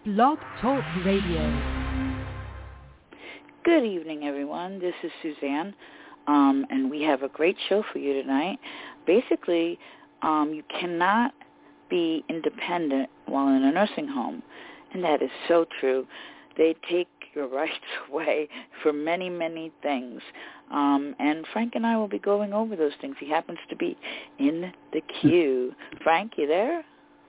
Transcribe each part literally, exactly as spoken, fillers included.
Blog Talk Radio. Good evening, everyone. This is Suzanne, um, and we have a great show for you tonight. Basically, um, you cannot be independent while in a nursing home, and that is so true. They take your rights away for many, many things, um, and Frank and I will be going over those things. He happens to be in the queue. Frank, you there?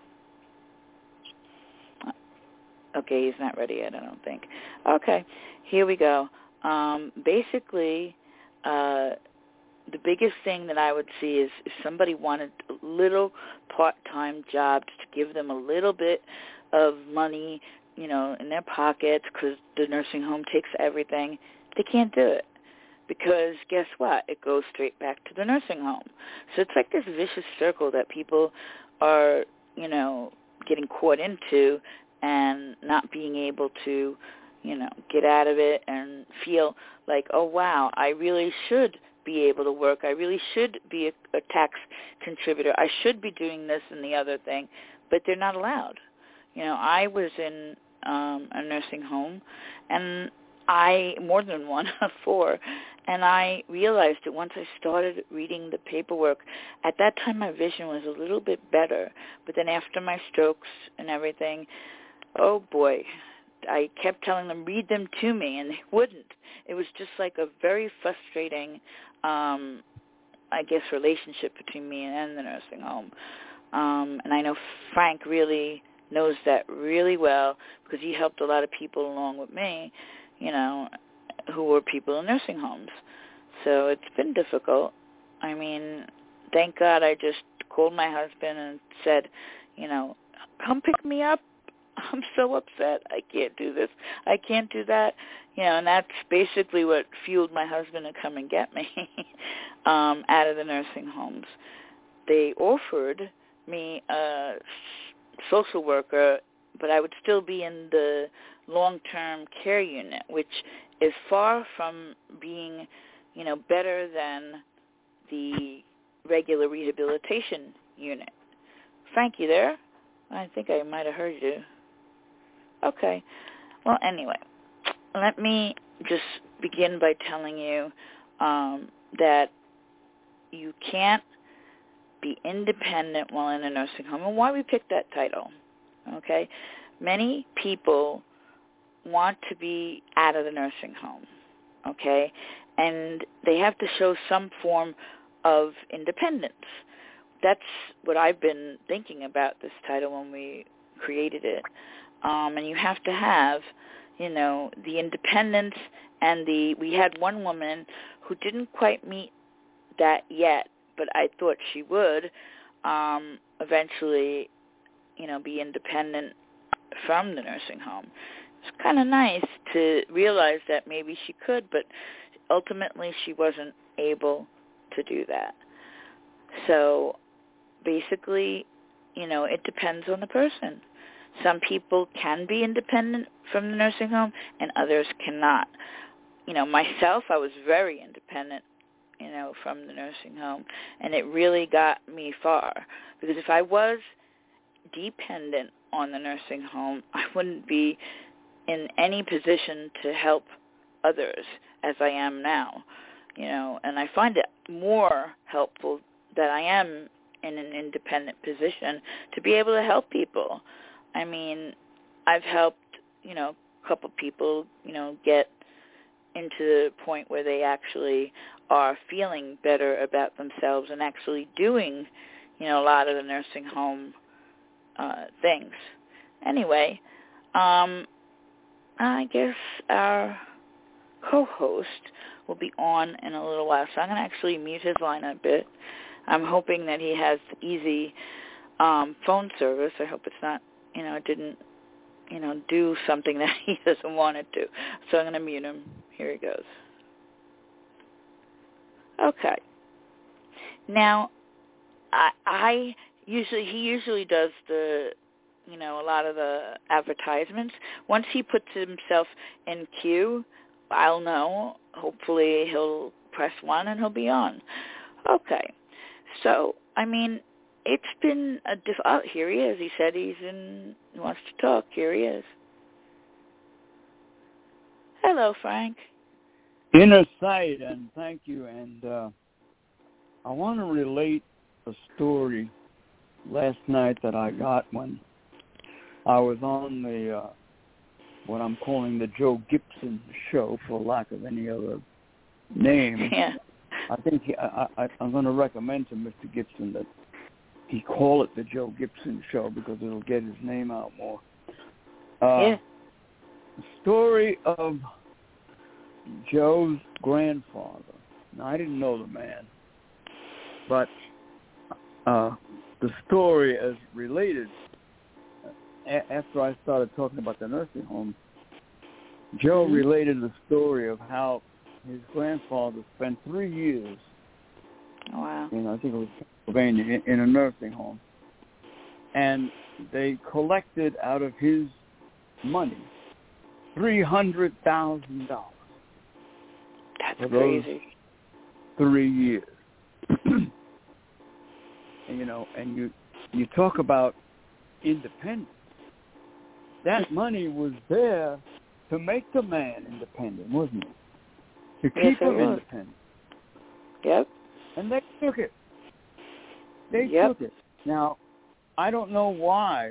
Okay, he's not ready yet, I don't think. Okay, here we go. Um, basically, uh, the biggest thing that I would see is if somebody wanted little part-time jobs to give them a little bit of money, you know, in their pockets because the nursing home takes everything, they can't do it. Because guess what? It goes straight back to the nursing home. So it's like this vicious circle that people are, you know, getting caught into and not being able to, you know, get out of it and feel like, oh, wow, I really should be able to work. I really should be a, a tax contributor. I should be doing this and the other thing, but they're not allowed. You know, I was in um, a nursing home, and I, more than one, four, and I realized that once I started reading the paperwork, at that time my vision was a little bit better, but then after my strokes and everything, oh boy, I kept telling them, read them to me, and they wouldn't. It was just like a very frustrating, um, I guess, relationship between me and the nursing home. Um, and I know Frank really knows that really well because he helped a lot of people along with me, you know, who were people in nursing homes. So it's been difficult. I mean, thank God I just called my husband and said, you know, come pick me up. I'm so upset. I can't do this. I can't do that. You know, and that's basically what fueled my husband to come and get me um, out of the nursing homes. They offered me a social worker, but I would still be in the long-term care unit, which is far from being, you know, better than the regular rehabilitation unit. Frank, you there? I think I might have heard you. Okay. Well, anyway, let me just begin by telling you um, that you can't be independent while in a nursing home, and why we picked that title. Okay? Many people want to be out of the nursing home, okay? And they have to show some form of independence. That's what I've been thinking about this title when we created it. Um, and you have to have, you know, the independence and the, we had one woman who didn't quite meet that yet, but I thought she would um, eventually, you know, be independent from the nursing home. It's kind of nice to realize that maybe she could, but ultimately she wasn't able to do that. So basically, you know, it depends on the person. Some people can be independent from the nursing home and others cannot. You know, myself, I was very independent, you know, from the nursing home, and it really got me far. Because if I was dependent on the nursing home, I wouldn't be in any position to help others as I am now, you know, and I find it more helpful that I am in an independent position to be able to help people. I mean, I've helped, you know, a couple people, you know, get into the point where they actually are feeling better about themselves and actually doing, you know, a lot of the nursing home uh, things. Anyway, um, I guess our co-host will be on in a little while, so I'm going to actually mute his line a bit. I'm hoping that he has easy um, phone service. I hope it's not, you know, it didn't, you know, do something that he doesn't want it to. So I'm going to mute him. Here he goes. Okay. Now, I, I usually, he usually does the, you know, a lot of the advertisements. Once he puts himself in queue, I'll know. Hopefully he'll press one and he'll be on. Okay. So, I mean, it's been a diff- oh, here he is. He said he's in, he wants to talk. Here he is. Hello, Frank. Inner sight, and thank you. And uh, I want to relate a story last night that I got when I was on the uh, what I'm calling the Joe Gibson show, for lack of any other name. Yeah. I think he, I, I, I'm going to recommend to Mister Gibson that he call it the Joe Gibson show because it'll get his name out more. Uh, yeah. The story of Joe's grandfather. Now, I didn't know the man, but uh, the story as related, a- after I started talking about the nursing home, Joe mm-hmm. related the story of how his grandfather spent three years Oh, wow. in, I think it was Pennsylvania, in, in a nursing home. And they collected out of his money three hundred thousand dollars. That's for crazy. Those three years. And, you know, and you you talk about independence. That money was there to make the man independent, wasn't it? To keep yes, it him was. independent. Yep. And they took it. They Yep. took it. Now, I don't know why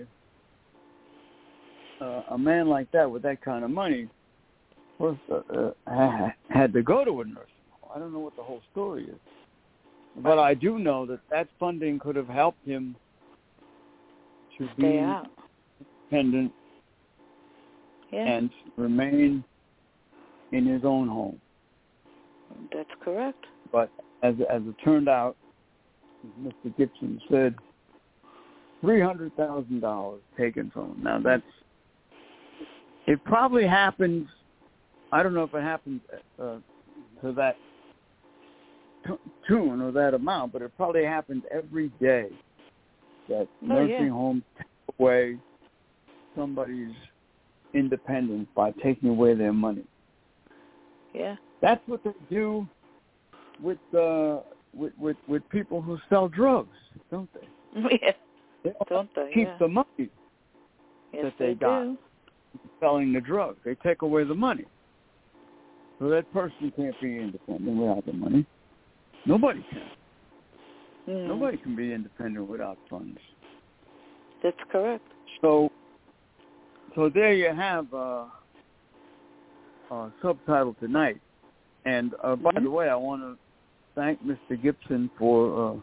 uh, a man like that with that kind of money first uh, uh, had to go to a nursing home. I don't know what the whole story is. But I do know that that funding could have helped him to Stay be out. independent Yeah. and remain in his own home. That's correct. But as as it turned out, as Mister Gibson said, three hundred thousand dollars taken from him. Now that's, it probably happens, I don't know if it happens uh, to that t- tune or that amount, but it probably happens every day that Oh, nursing yeah. homes take away somebody's independence by taking away their money. Yeah. That's what they do with uh, with, with with people who sell drugs, don't they? Yeah. They Don't they? keep Yeah. the money Yes, that they, they got do. selling the drugs. They take away the money, so that person can't be independent without the money. Nobody can. Mm. Nobody can be independent without funds. That's correct. So, so there you have uh, a subtitle tonight. And uh, by mm-hmm. the way, I want to thank Mister Gibson for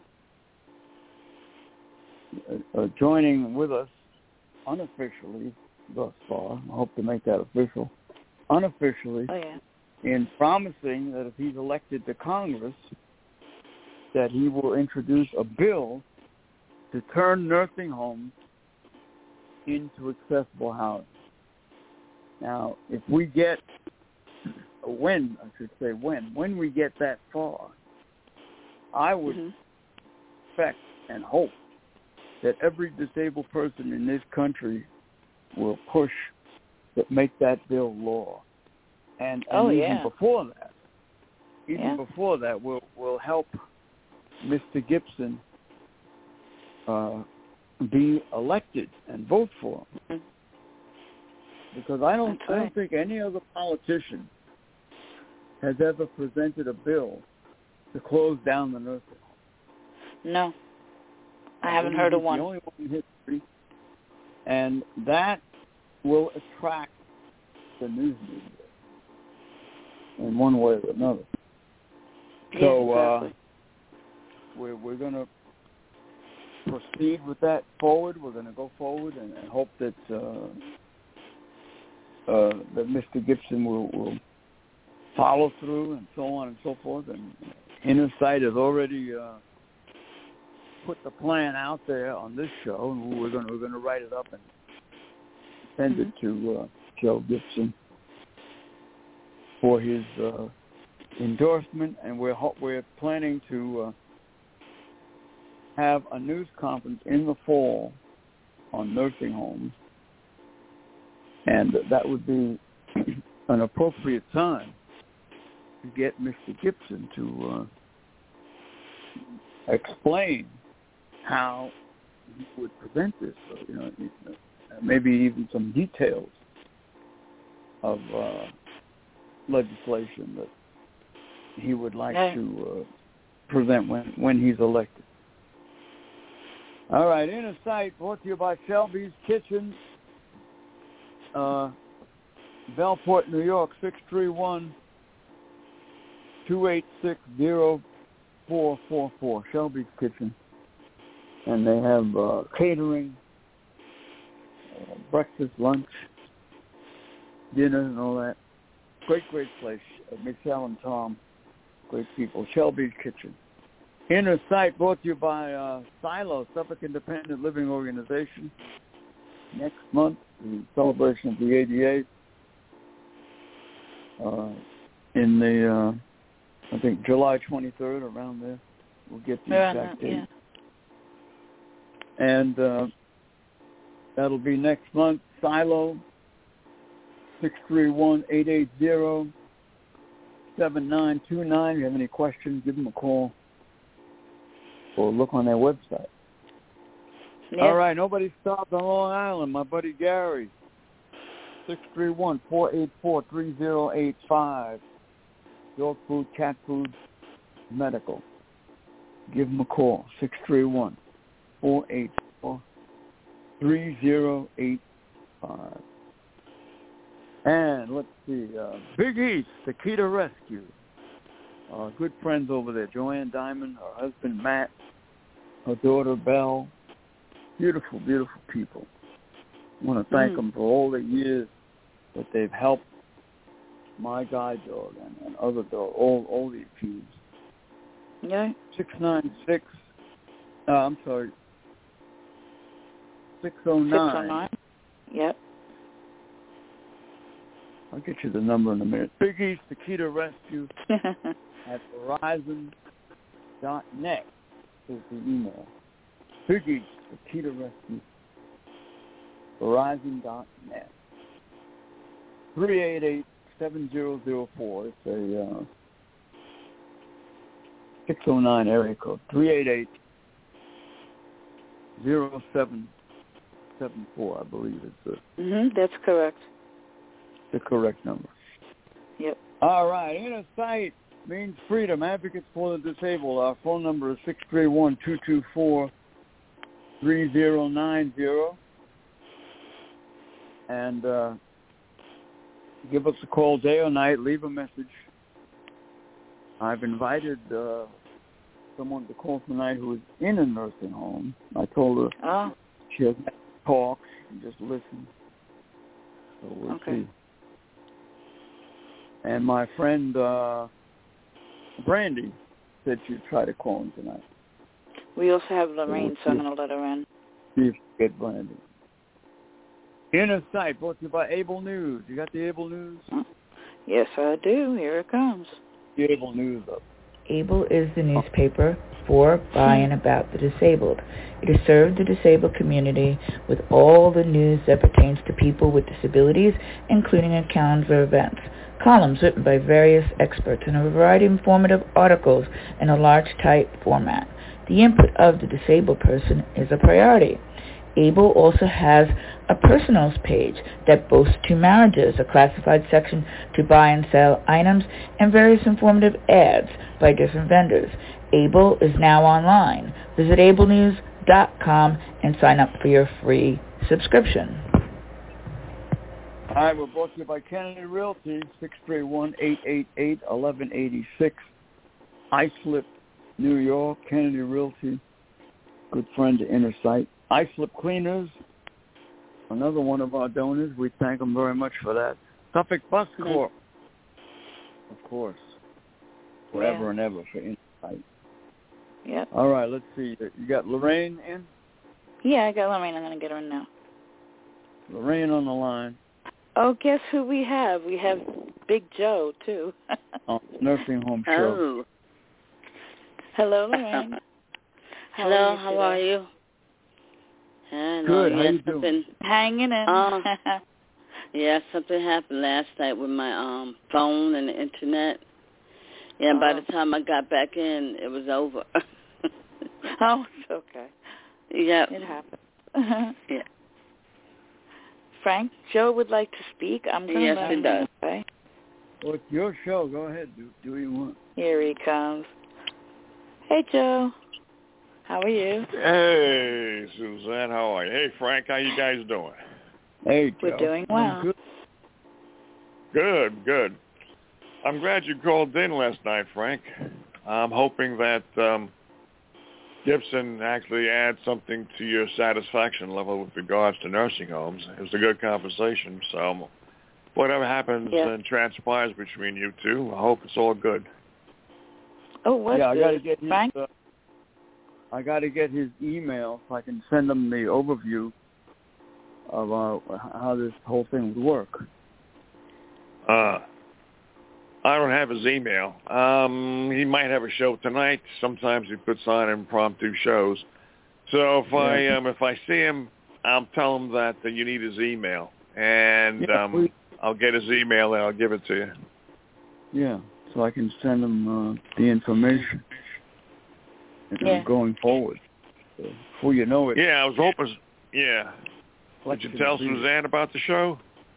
uh, uh, joining with us unofficially thus far. I hope to make that official. Unofficially, Oh, yeah. in promising that if he's elected to Congress, that he will introduce a bill to turn nursing homes into accessible housing. Now, if we get, when, I should say when, when we get that far, I would mm-hmm. expect and hope that every disabled person in this country will push to make that bill law. And, and Oh, even yeah. before that, even Yeah. before that, we'll, we'll help Mister Gibson uh, be elected and vote for him. Mm-hmm. Because I don't, That's I right. don't think any other politician has ever presented a bill to close down the nursing home. No. I haven't heard of He's one. the only one in history, and that will attract the news media in one way or another. Yeah, So exactly. uh, we're we're going to proceed with that forward. We're going to go forward and, and hope that uh, uh, that Mister Gibson will, will follow through and so on and so forth. And Inner Sight has already uh, put the plan out there on this show, and we're going to, we're going to write it up and send mm-hmm. it to uh, Joe Gibson for his uh, endorsement. And we're ho- we're planning to uh, have a news conference in the fall on nursing homes, and that would be an appropriate time to get Mister Gibson to uh, explain how he would present this, so, you know, maybe even some details of uh, legislation that he would like yeah. to uh, present when, when he's elected. All right, Inner Sight brought to you by Shelby's Kitchen, uh, Bellport, New York, six three one, two eight six, zero four four four, Shelby's Kitchen. And they have uh, catering, uh, breakfast, lunch, dinner, and all that. Great, great place. Uh, Michelle and Tom, great people. Shelby's Kitchen. Inner Sight brought to you by uh, Silo, Suffolk Independent Living Organization. Next month, the celebration of the eighty-eighth. Uh, in the, uh, I think, July twenty-third, around there. We'll get the around exact that, date. yeah. And uh, that'll be next month. Silo, six three one, eight eight zero, seven nine two nine. If you have any questions, give them a call or look on their website. Yeah. All right, nobody stopped on Long Island. My buddy Gary, six three one, four eight four, three zero eight five. Dog food, cat food, medical. Give them a call, six three one, four eight four, three zero eight five. And let's see, uh, Big East, the Key to Rescue. Uh, good friends over there, Joanne Diamond, her husband Matt, her daughter Belle. Beautiful, beautiful people. I want to thank mm. them for all the years that they've helped my guide dog and, and other dog, all all the accused. Yeah. Six nine six. Uh, I'm sorry. Six oh nine. Six oh nine. Yep. I'll get you the number in a minute. Big East, the Key to Rescue at Verizon dot net is the email. Big East, the Key to Rescue, Verizon dot net. three eight eight, seven zero zero four. It's a uh, six oh nine area code. three eight eight, zero seven seven four, I believe is the, mm-hmm, that's correct. the correct number. Yep. All right. Inner Sight means freedom. Advocates for the disabled. Our phone number is six three one, two two four, three zero nine zero. And uh, give us a call day or night. Leave a message. I've invited uh, someone to call tonight who is in a nursing home. I told her oh. she doesn't talk, she just listen. So we'll okay. see. And my friend uh, Brandy said she'd try to call him tonight. We also have Lorraine, so, we'll so I'm going to let her in. See if we get Brandy. Inner Sight brought to you by Able News. You got the Able News? Yes, I do. Here it comes. The Able News up. Able is the newspaper for, by, and about the disabled. It has served the disabled community with all the news that pertains to people with disabilities, including a calendar of events, columns written by various experts, and a variety of informative articles in a large type format. The input of the disabled person is a priority. Able also has a personals page that boasts two marriages, a classified section to buy and sell items, and various informative ads by different vendors. Able is now online. Visit able news dot com and sign up for your free subscription. All right, we're brought to you by Kennedy Realty, six three one, eight eight eight, one one eight six, Islip, New York. Kennedy Realty, good friend to Inner Sight. Islip Cleaners, another one of our donors. We thank them very much for that. Suffolk Bus Corp, of course, forever yeah. and ever for Inner Sight. Yep. All right, let's see. You got Lorraine in? Yeah, I got Lorraine. I'm going to get her in now. Lorraine on the line. Oh, guess who we have? We have Big Joe, too. On the nursing home show. Oh. Hello, Lorraine. How Hello, are how are you? Hello, Good, how yes, you doing? something, Hanging in. Uh, yeah, something happened last night with my um phone and the internet. Yeah, oh. by the time I got back in, it was over. Oh, it's okay. Yeah. It happened. Yeah. Frank, Joe would like to speak. I'm going to yes, let it him does. know, okay? Well, it's your show. Go ahead. Do, do what you want. Here he comes. Hey, Joe. How are you? Hey, Suzanne. How are you? Hey, Frank. How you guys doing? Hey, Joe. We're doing well. Good. Good, good. I'm glad you called in last night, Frank. I'm hoping that um, Gibson actually adds something to your satisfaction level with regards to nursing homes. It was a good conversation, so whatever happens yeah. and transpires between you two, I hope it's all good. Oh, what's yeah, I got to this? get his, Frank? uh, I got to get his email so I can send him the overview of uh, how this whole thing would work. Uh, I don't have his email. Um, he might have a show tonight. Sometimes he puts on impromptu shows. So if yeah. I um, if I see him, I'll tell him that uh, you need his email, and yeah, um, we, I'll get his email and I'll give it to you. Yeah, so I can send him uh, the information yeah. going forward. So before you know it. Yeah, I was hoping. Yeah. Did you tell Suzanne about the show?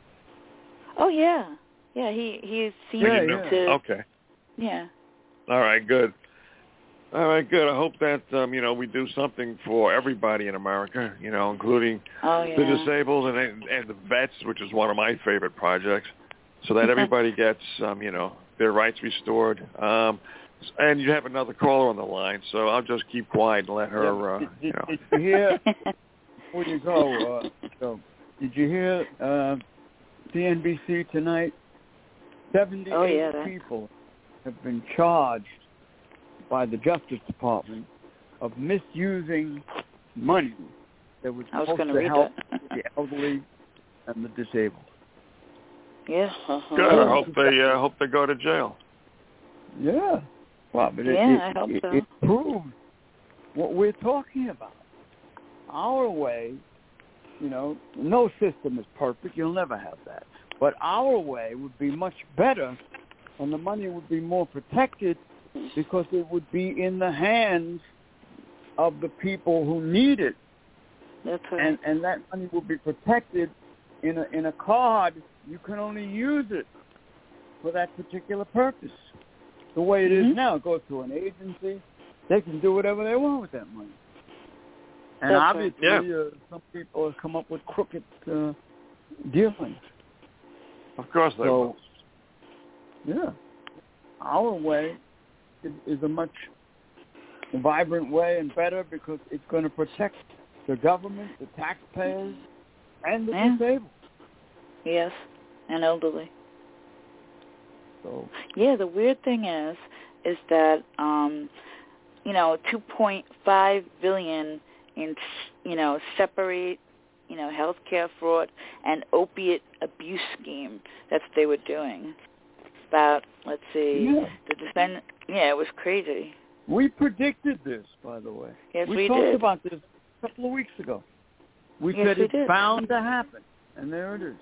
Oh yeah. Yeah, he he seems yeah, to. yeah. Okay. Yeah. All right, good. All right, good. I hope that um, you know we do something for everybody in America, you know, including oh, yeah. the disabled and and the vets, which is one of my favorite projects, so that everybody gets um, you know their rights restored. Um, and you have another caller on the line, so I'll just keep quiet and let her. Yeah, Uh, did, you know. Did you hear? Before you go, uh, so did you hear uh, C N B C tonight? seventy-eight oh, yeah, people have been charged by the Justice Department of misusing money that was I was supposed to read help that. the elderly and the disabled. Yeah. Uh-huh. Good. I hope they uh, hope they go to jail. Yeah. Well, but it, yeah, it, I hope it, so. it proves what we're talking about. Our way, you know, no system is perfect. You'll never have that. But our way would be much better, and the money would be more protected because it would be in the hands of the people who need it. That's right. And and that money will be protected in a in a card. You can only use it for that particular purpose. The way it mm-hmm. is now, it goes to an agency. They can do whatever they want with that money. And That's obviously, right. yeah. uh, some people have come up with crooked uh, dealings. Of course they so, will. Yeah. Our way is, is a much vibrant way and better because it's going to protect the government, the taxpayers, and the yeah. disabled. Yes, and elderly. So. Yeah, the weird thing is, is that, um, you know, two point five billion dollars in, you know, separate, you know, healthcare fraud and opiate abuse scheme. That's what they were doing. About, let's see, yeah. the defend. Yeah, it was crazy. We predicted this, by the way. Yes, we, we talked did. about this a couple of weeks ago. We yes, said we it's did. bound to happen, and there it is.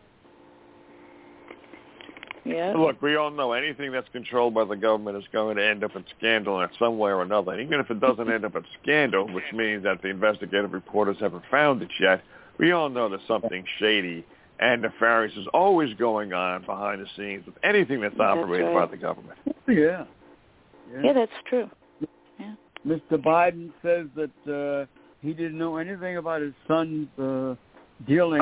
Yeah. Look, we all know anything that's controlled by the government is going to end up in scandal in some way or another. And even if it doesn't end up in scandal, which means that the investigative reporters haven't found it yet, we all know there's something shady and nefarious is always going on behind the scenes with anything that's operated that's right. by the government. Yeah. Yeah, yeah that's true. Yeah. Mister Biden says that uh, he didn't know anything about his son's uh, dealing.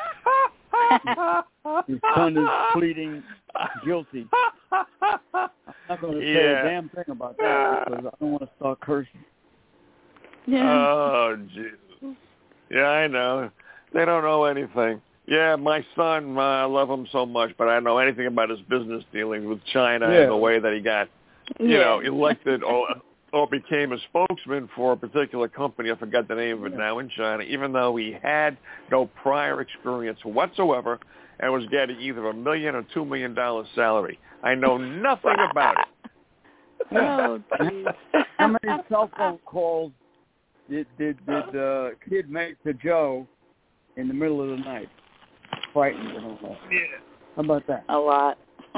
His son is pleading guilty. I'm not going to say yeah. a damn thing about that because I don't want to start cursing. Yeah. Oh, Jesus. Yeah, I know. They don't know anything. Yeah, my son, uh, I love him so much, but I don't know anything about his business dealings with China yeah. and the way that he got, you yeah. know, elected or or became a spokesman for a particular company. I forgot the name of it yeah. now in China, even though he had no prior experience whatsoever and was getting either a million or two million dollars salary. I know nothing about it. Oh, geez. How many cell phone calls did did did uh, kid make to Joe in the middle of the night? Frightened and all that. Yeah. How about that? A lot.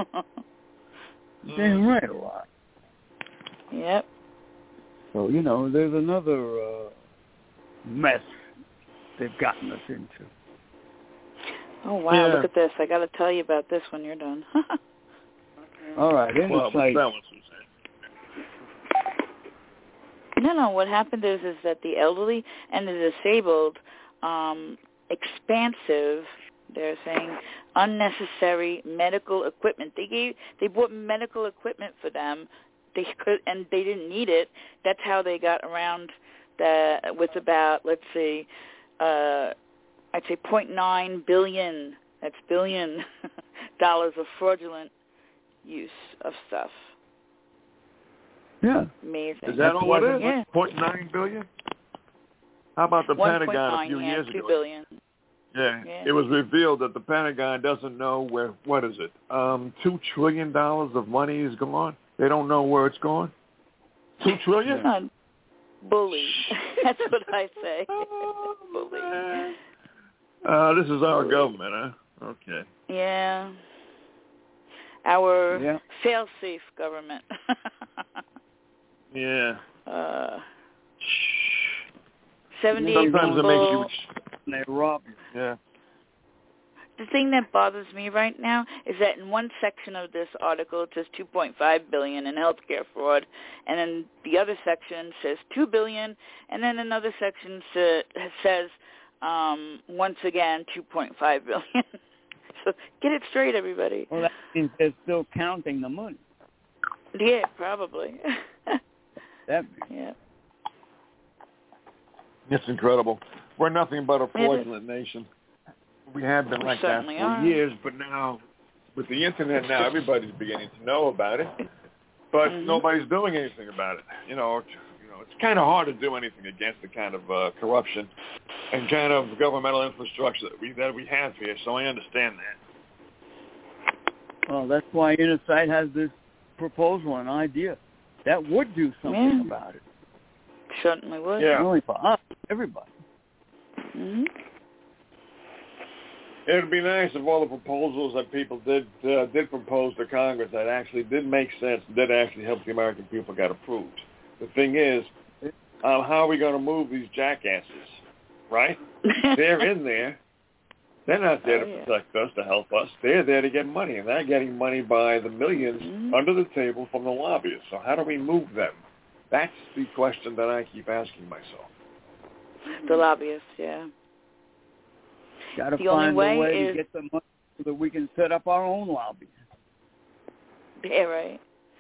Damn right, a lot. Yep. So, you know, there's another uh, mess they've gotten us into. Oh, wow, yeah. look at this. I got to tell you about this when you're done. All right, in Well, the site. that was Suzanne. No, no. What happened is is that the elderly and the disabled, um, expansive, they're saying unnecessary medical equipment. They gave they bought medical equipment for them. They could and they didn't need it. That's how they got around the with about let's see, uh, I'd say zero point nine billion. That's billion dollars of fraudulent use of stuff. Yeah. Amazing. Is that all it is? Yeah. zero point nine billion? How about the Pentagon a few yeah, years two ago? billion. Yeah. Yeah. It was revealed that the Pentagon doesn't know where, what is it, um, two trillion dollars of money is gone? They don't know where it's going? Two trillion dollars? Uh, bully. That's what I say. Oh, bully. man. Uh, this is our government, huh? Okay. Yeah. Our Yeah. fail-safe government. Yeah. uh, seventy Sometimes people. it makes you... And they rob you. Yeah. The thing that bothers me right now is that in one section of this article it says two point five billion dollars in healthcare fraud, and then the other section says two billion dollars, and then another section sa- says, um, once again, two point five billion dollars. So get it straight, everybody. Well, that means they're still counting the money. Yeah, probably. That yeah. It's incredible. We're nothing but a fraudulent nation. We have been We like that certainly for are. years, but now with the internet now, everybody's beginning to know about it, but Mhm. nobody's doing anything about it. You know, it's, you know, it's kind of hard to do anything against the kind of uh, corruption and kind of governmental infrastructure that we that we have here. So I understand that. Well, that's why Insight has this proposal, an idea that would do something Yeah. about it. Certainly would. Yeah. Not only for us, everybody. Mhm. It would be nice if all the proposals that people did uh, did propose to Congress that actually did make sense, did actually help the American people, got approved. The thing is, um, how are we going to move these jackasses, right? They're in there. They're not there Oh, to yeah. protect us, to help us. They're there to get money, and they're getting money by the millions Mhm. under the table from the lobbyists. So how do we move them? That's the question that I keep asking myself. The lobbyists, yeah. Got to The only find way a way is- to get the money so that we can set up our own lobby. Yeah, right.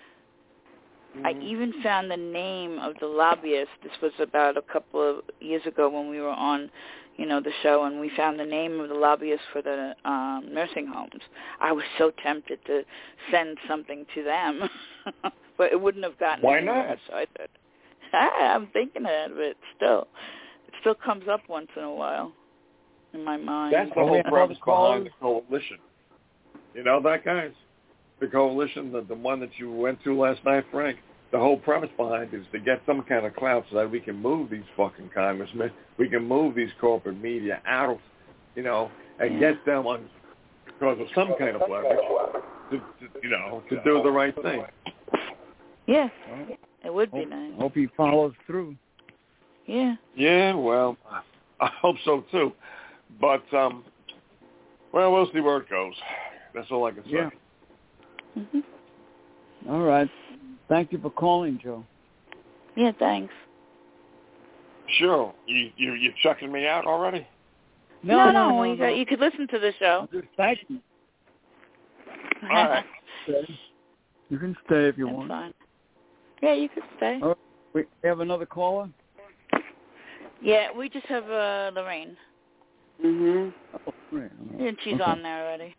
I Mhm. even found the name of the lobbyist. This was about a couple of years ago when we were on, you know, the show, and we found the name of the lobbyist for the um, nursing homes. I was so tempted to send something to them, but it wouldn't have gotten Why anywhere. not? So I said, ah, I'm thinking of it, but still, it still comes up once in a while in my mind. That's the Well, we whole have premise all the behind the coalition. You know that, guys? The coalition, the, the one that you went to last night, Frank, the whole premise behind it is to get some kind of clout so that we can move these fucking congressmen, we can move these corporate media out, you know, and Yeah. get them on, because of some kind of leverage, to, to, you know, to do the right thing. Yeah, Well, it would be hope, nice. hope he follows through. Yeah. Yeah, well, I hope so, too. But, um, well, we'll see where it goes. That's all I can say. Yeah. Mhm. All right. Thank you for calling, Joe. Yeah, thanks. Sure. You, you, you chucking me out already? No, no, you, got, you could listen to the show. Just thank you. All right. You can stay if you That's want. fine. Yeah, you could stay. Oh, we have another caller? Yeah, we just have uh, Lorraine. Mhm. Oh, great. And she's Okay. on there already.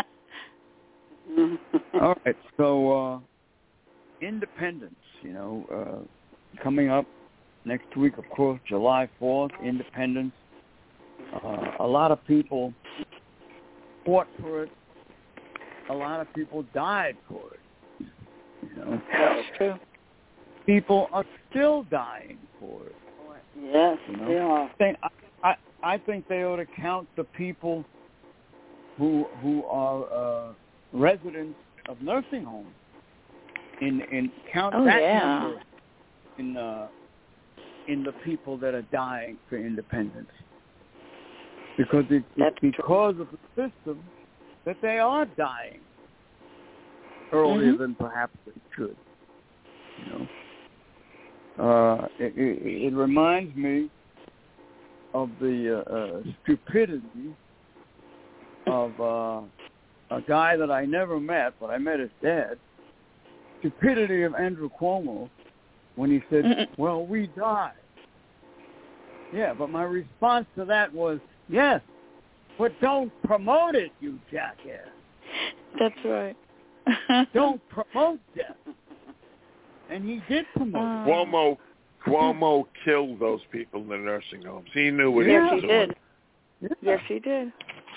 All right. So, uh, independence, you know, uh, coming up next week, of course, July fourth, independence. Uh, a lot of people fought for it. A lot of people died for it. You know, That's true. people are still dying for it. Yes, You know? they are. I think, I, I, I think they ought to count the people who who are uh, residents of nursing homes in in count Oh, that yeah. number in uh, in the people that are dying for independence, because it, That's it's because of the system that they are dying. earlier mm-hmm. than perhaps they should. You know, uh, it, it, it reminds me of the uh, uh, stupidity of uh, a guy that I never met, but I met his dad. Stupidity of Andrew Cuomo when he said, mm-mm. well, we died. Yeah, but my response to that was, yes, but don't promote it, you jackass. That's right. Don't promote death. And he did promote uh, it. Cuomo, Cuomo killed those people in the nursing homes. He knew what yes, he was he doing. did. Yeah. Yes, he did.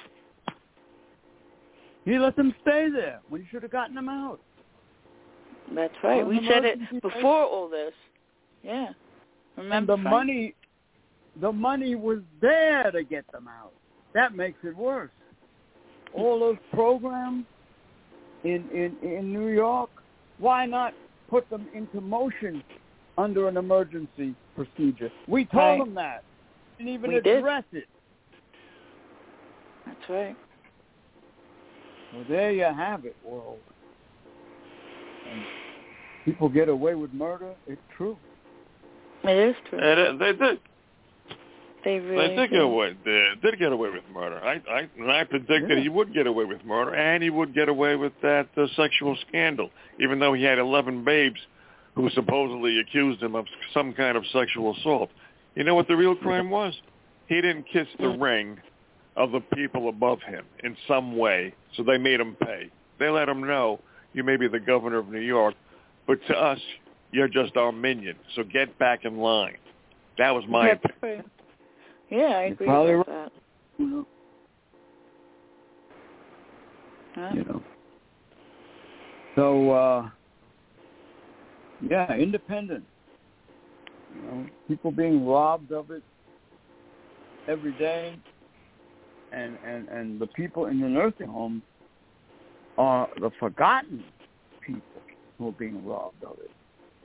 He let them stay there when he should have gotten them out. That's right. Well, we said it before all this. Yeah. Remember, and the Frank? money, the money was there to get them out. That makes it worse. All those programs in, in, in New York, why not put them into motion under an emergency procedure? We told right. them that. Didn't even we address did. it. That's right. Well, there you have it, world. And people get away with murder. It's true. It is true. And uh, they did. They really They did get away. They did get away with murder. I, I, and I predicted yeah. he would get away with murder, and he would get away with that uh, sexual scandal, even though he had eleven babes who supposedly accused him of some kind of sexual assault. You know what the real crime was? He didn't kiss the mm. ring of the people above him in some way, so they made him pay. They let him know, you may be the governor of New York, but to us, you're just our minion, so get back in line. That was my That's opinion. right. Yeah, I agree Probably with right. that. You know. Huh? You know. So, uh, yeah, independent. You know, people being robbed of it every day, and, and, and the people in the nursing homes are the forgotten people who are being robbed of it.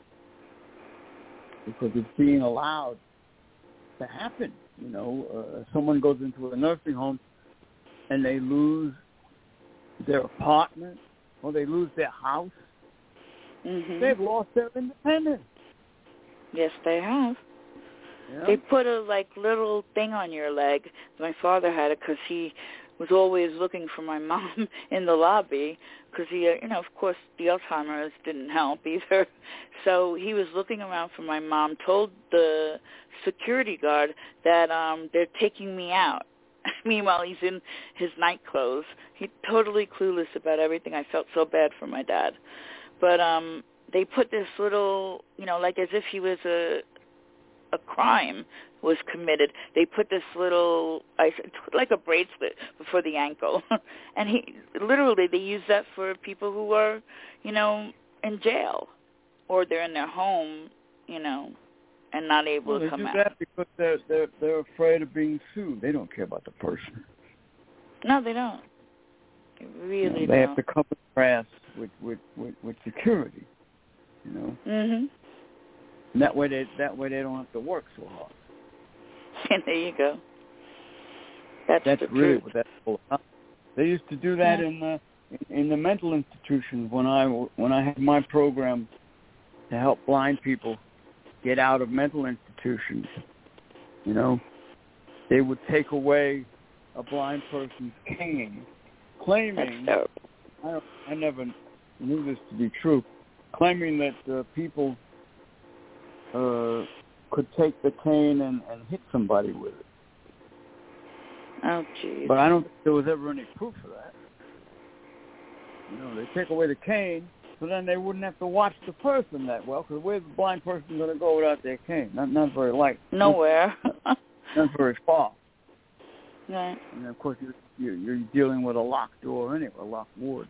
Because it's being allowed to happen. You know, uh, someone goes into a nursing home and they lose their apartment or they lose their house. Mm-hmm. They've lost their independence. Yes, they have. Yeah. They put a like little thing on your leg. My father had it because he was always looking for my mom in the lobby because he, you know, of course, the Alzheimer's didn't help either. So he was looking around for my mom, told the security guard that um they're taking me out. Meanwhile, he's in his night clothes. He's totally clueless about everything. I felt so bad for my dad. But um they put this little, you know, like as if he was a a crime was committed. They put this little, like a bracelet before the ankle, and he literally they use that for people who are, you know, in jail, or they're in their home, you know, and not able well, to come they out. do that because they're they're they're afraid of being sued. They don't care about the person. No, they don't. They really you know, they don't. have to cover their ass with with, with with security. You know. Mhm. And that way they that way they don't have to work so hard. And there you go. That's, That's the really truth. what that's all about. They used to do that yeah. in the in the mental institutions when I when I had my program to help blind people get out of mental institutions. You know, they would take away a blind person's cane, claiming That's I don't, I never knew this to be true, claiming that uh, people uh, could take the cane and, and hit somebody with it. Oh, jeez. But I don't think there was ever any proof of that. You know, they take away the cane, so then they wouldn't have to watch the person that well, because where's the blind person going to go without their cane? Not, not very light. Nowhere. Not, not very far. Right. And, of course, you're, you're, you're dealing with a locked door anyway, a locked ward.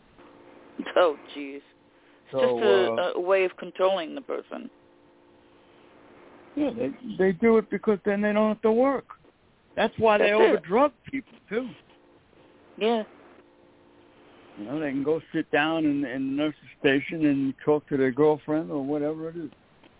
Oh, jeez. It's So, just a, uh, a way of controlling the person. Yeah, they, they do it because then they don't have to work. That's why they That's it. overdrug people, too. Yeah. You know, they can go sit down in, in the nurse's station and talk to their girlfriend or whatever it is.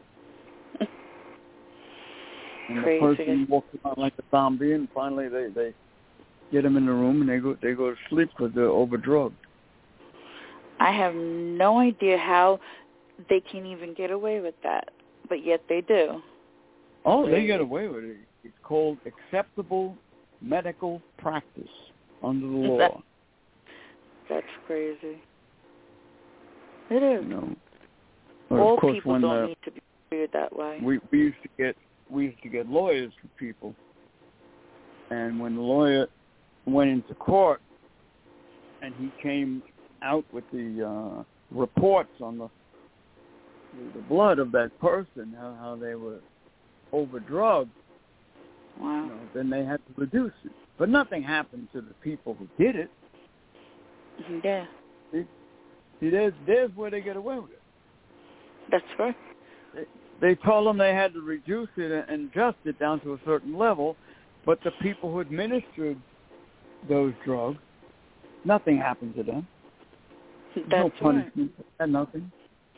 And Crazy. the person walks around like a zombie, and finally they, they get them in the room and they go they go to sleep because they're overdrugged. I have no idea how they can even get away with that, but yet they do. Oh, they get away with it. It's called acceptable medical practice under the law. That, that's crazy. It is. You know, all of course, people when, don't uh, need to be treated that way. We we used to get we used to get lawyers for people, and when the lawyer went into court, and he came out with the uh, reports on the the blood of that person, how, how they were overdrugged, wow. you know, then they had to reduce it. But nothing happened to the people who did it. Yeah. See, see there's, there's where they get away with it. That's right. They, they told them they had to reduce it and adjust it down to a certain level, but the people who administered those drugs, nothing happened to them. That's no punishment, right. and nothing.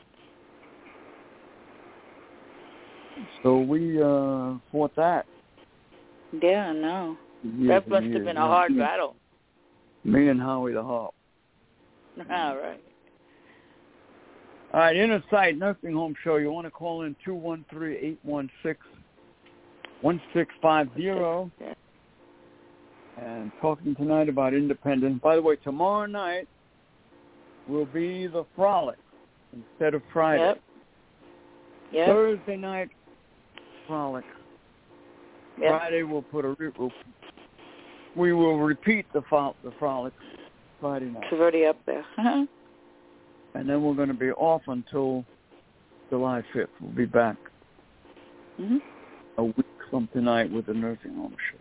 So we uh, fought that. Yeah, I know. Years That and must years. have been a hard me, battle. Me and Howie the Hawk. All right. All right, Inner Sight Nursing Home Show. You want to call in two one three, eight one six, one six five zero. And talking tonight about independence. By the way, tomorrow night will be the Frolic instead of Friday. Yep. Yep. Thursday night, Frolic. Yep. Friday we'll put a re- we'll, we will repeat the fo- the Frolic Friday night. It's already up there. Uh-huh. And then we're going to be off until July fifth. We'll be back Mm-hmm. a week from tonight with the Nursing Home Show.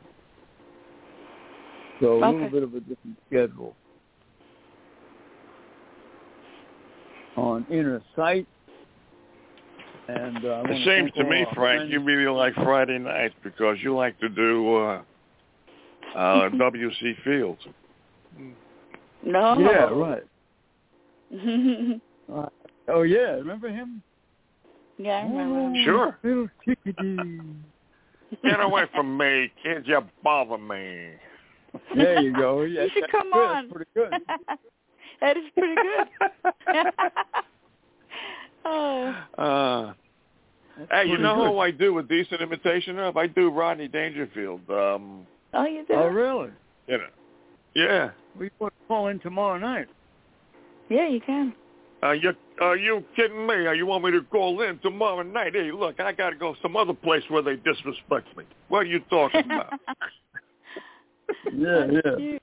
So a Okay. little bit of a different schedule. On Inner Sight. And uh, it seems to me, Frank, you really like Friday nights because you like to do uh, uh, W C Fields. No. Yeah, right. uh, oh, yeah. Remember him? Yeah, I remember. Oh, Sure. Little chickadee. Get away from me, kids. You bother me. There you go. Yeah, You should that's come good. on. That's pretty good. That is pretty good. Oh. Uh, That's hey, you pretty know good. who I do a decent imitation of? I do Rodney Dangerfield. Um, Oh, you do? Oh, really? you know, yeah. We want to call in tomorrow night. Yeah, you can. Are you are you kidding me? Are you want me to call in tomorrow night? Hey, look, I got to go some other place where they disrespect me. What are you talking about? Yeah, yeah.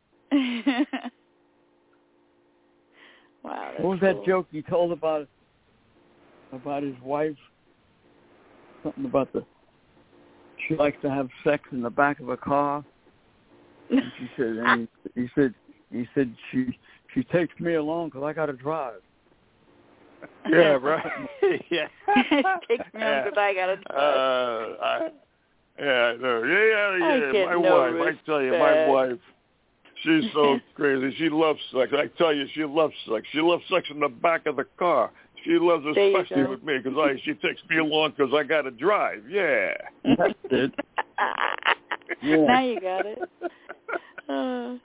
Wow. That's What was cool. that joke he told about about his wife? Something about the she likes to have sex in the back of a car. And she said, and he, he said, he said she she takes me along because I got to drive. Yeah, right. Yeah. Takes me on because I got to drive. Uh, I, yeah, no, yeah, yeah, I yeah. get My no wife, I tell you, my respect. wife, she's so crazy. She loves sex. I tell you, she loves sex. She loves sex in the back of the car. She loves There you especially go. with me because I she takes me along because I got to drive. Yeah. That's it. Yeah. Now you got it. Uh.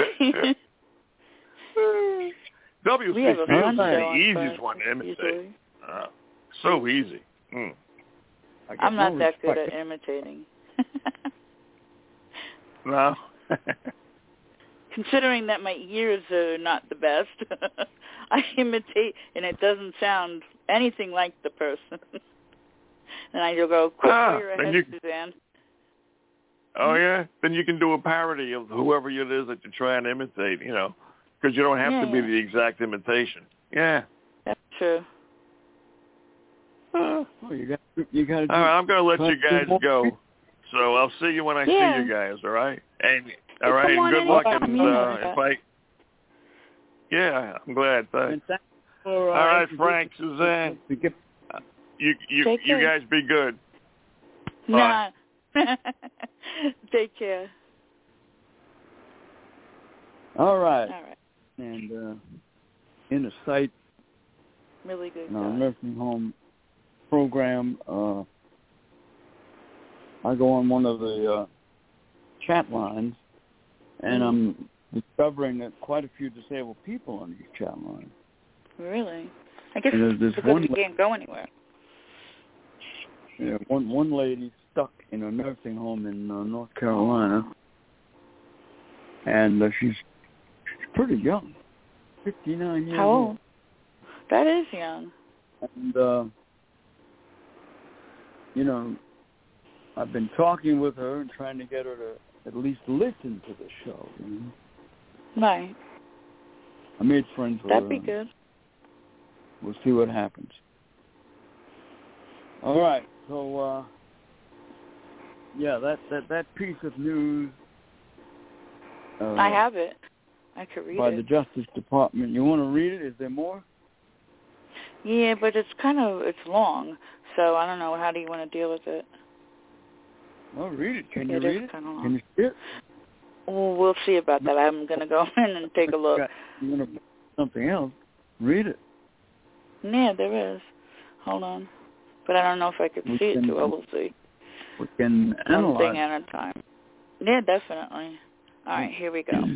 W C We have a Fields fun is show the on easiest Friday, one to imitate. usually. Uh, so easy. Mm. I get I'm not no that good respect. at imitating. No. Considering that my ears are not the best, I imitate, and it doesn't sound anything like the person. And I just go, quick, Ah, clear then ahead, you- Suzanne. Oh, yeah? Then you can do a parody of whoever it is that you're trying to imitate, you know, because you don't have Yeah, to be yeah. the exact imitation. Yeah. That's true. Uh, Oh, you got you got to. all right, I'm going to let you guys go. So I'll see you when I Yeah. see you guys, all right? And, all Hey, right, come on and good in luck. anytime, And you know uh, that. if I... Yeah, I'm glad. Thanks. And thanks for, uh, All right, introducing- Frank, Suzanne. to get- You you Take you care. guys be good. Nah. Take care. All right. All right. And uh, Inner Sight, Really good in our guy. nursing home program, uh, I go on one of the uh, chat lines, and I'm discovering that quite a few disabled people on these chat lines. Really? I guess there's, there's because one we can't go anywhere. Yeah, one one lady stuck in a nursing home in uh, North Carolina, and uh, she's she's pretty young, fifty-nine years How old. old? That is young. And uh, you know, I've been talking with her and trying to get her to at least listen to the show. You know? Right. I made friends with That'd her. be good. We'll see what happens. All right. So, uh, yeah, that, that, that piece of news. Uh, I have it. I could read by it. By the Justice Department. You want to read it? Is there more? Yeah, but it's kind of, it's long. So I don't know. How do you want to deal with it? Well, read it. Can it you read it? Kind of long. Can you see it? Well, we'll see about that. I'm going to go in and take a look. You're going to something else. Read it. Yeah, there is. Hold on. But I don't know if I could we see can, it too well. We'll see. We can analyze. One thing at a time. Yeah, definitely. All right, here we go.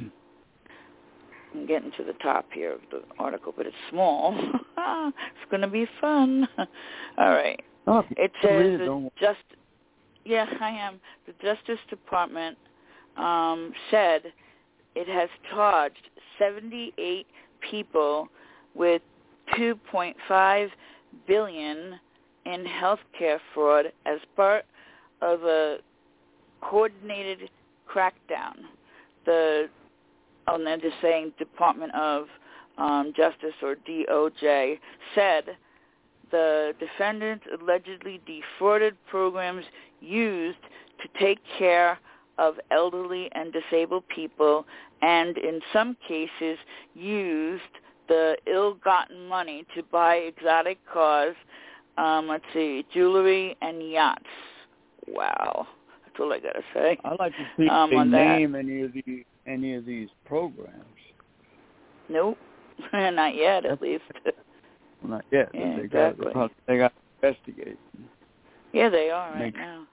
I'm getting to the top here of the article, but it's small. It's going to be fun. All right. Oh, it says it, just. Yeah, I am. The Justice Department um, said it has charged seventy-eight people with two point five billion dollars in healthcare fraud as part of a coordinated crackdown. The, oh, and they're just saying Department of um, Justice, or D O J, said the defendants allegedly defrauded programs used to take care of elderly and disabled people, and in some cases used the ill-gotten money to buy exotic cars, um, let's see, jewelry and yachts. Wow. That's all I got to say. I'd like to see um, if they name that. any of, the, any of these programs. Nope. Not yet, at least. Well, not yet. Yeah, they exactly. got they got to investigate. Yeah, they are right Make now.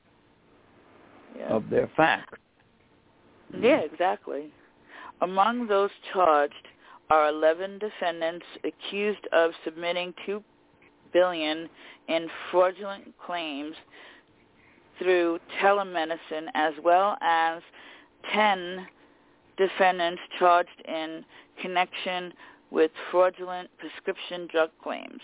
Yeah. Of their facts. Yeah, exactly. Among those charged are eleven defendants accused of submitting two billion dollars in fraudulent claims through telemedicine, as well as ten defendants charged in connection with fraudulent prescription drug claims.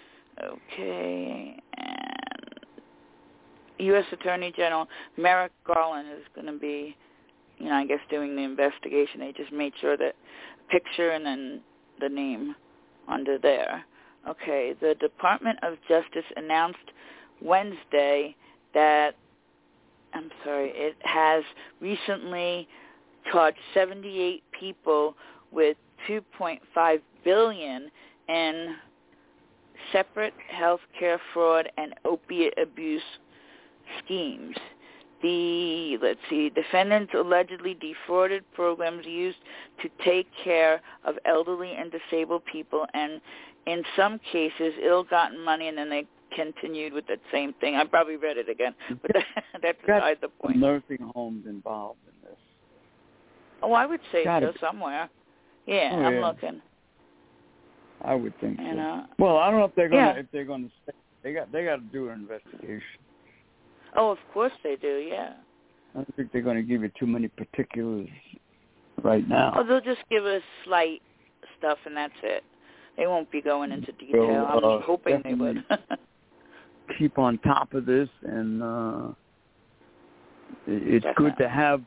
Okay, and U S Attorney General Merrick Garland is going to be, you know, I guess doing the investigation. They just made sure that picture and then the name under there. Okay, the Department of Justice announced Wednesday that, I'm sorry, it has recently charged seventy-eight people with two point five billion dollars in separate health care fraud and opiate abuse schemes. The, let's see, defendants allegedly defrauded programs used to take care of elderly and disabled people, and in some cases, ill-gotten money, and then they continued with that same thing. I probably read it again, but that, that's beside the point. Nursing homes involved in this. Oh, I would say Gotta so be. somewhere. Yeah, oh, I'm yeah. looking. I would think you so. Know? Well, I don't know if they're gonna yeah. if they're gonna they got they got to do an investigation. Oh, of course they do. Yeah. I don't think they're going to give you too many particulars right now. Oh, they'll just give us slight stuff, and that's it. They won't be going into detail. So, uh, I'm hoping they would. Keep on top of this, and uh, it's Definitely. good to have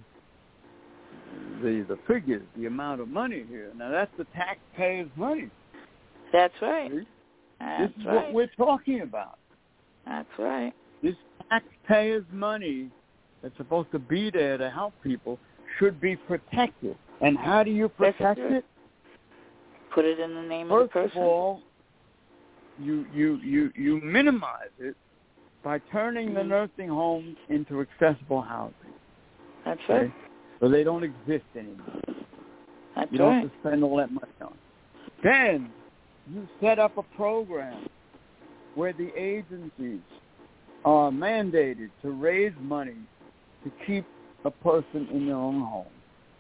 the the figures, the amount of money here. Now, that's the taxpayers' money. That's right. See? That's this is right. what we're talking about. That's right. This taxpayers' money that's supposed to be there to help people should be protected. And how do you protect it? Put it in the name First of the person. of all, you you you you minimize it by turning mm-hmm. the nursing homes into accessible housing. That's okay? right. So they don't exist anymore. That's you don't right. have to spend all that money on it. Then you set up a program where the agencies are mandated to raise money to keep a person in their own home.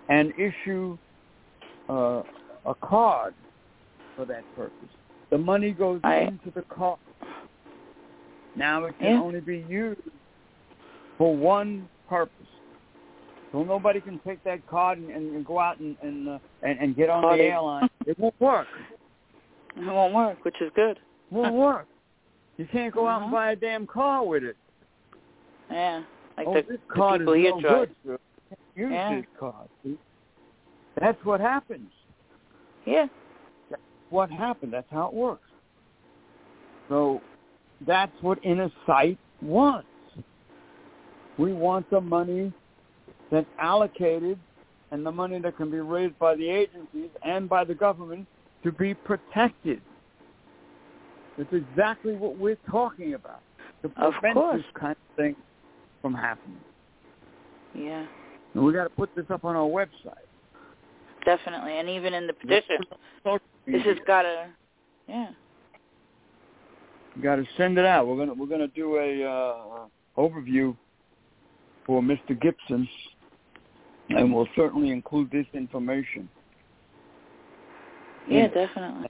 and issue uh, a card for that purpose. The money goes I, into the card. Now it can yeah. only be used for one purpose. So nobody can take that card and, and go out and and, uh, and and get on Card the it. airline. It won't work. It won't work, which is good. It won't work. You can't go out uh-huh. and buy a damn car with it. Yeah, like oh, the, this the card people is here no drive. good, sir. Use Yeah. this card. See? That's what happens. Yeah. That's what happened. That's how it works. So that's what Inner Sight wants. We want the money that's allocated and the money that can be raised by the agencies and by the government to be protected. That's exactly what we're talking about. To Of prevent course. this kind of thing from happening. Yeah. And we got to put this up on our website. Definitely, and even in the petition, this has got to, yeah. You got to send it out. We're gonna we're gonna do a uh, overview for Mister Gibson, and we'll certainly include this information. Yeah, definitely.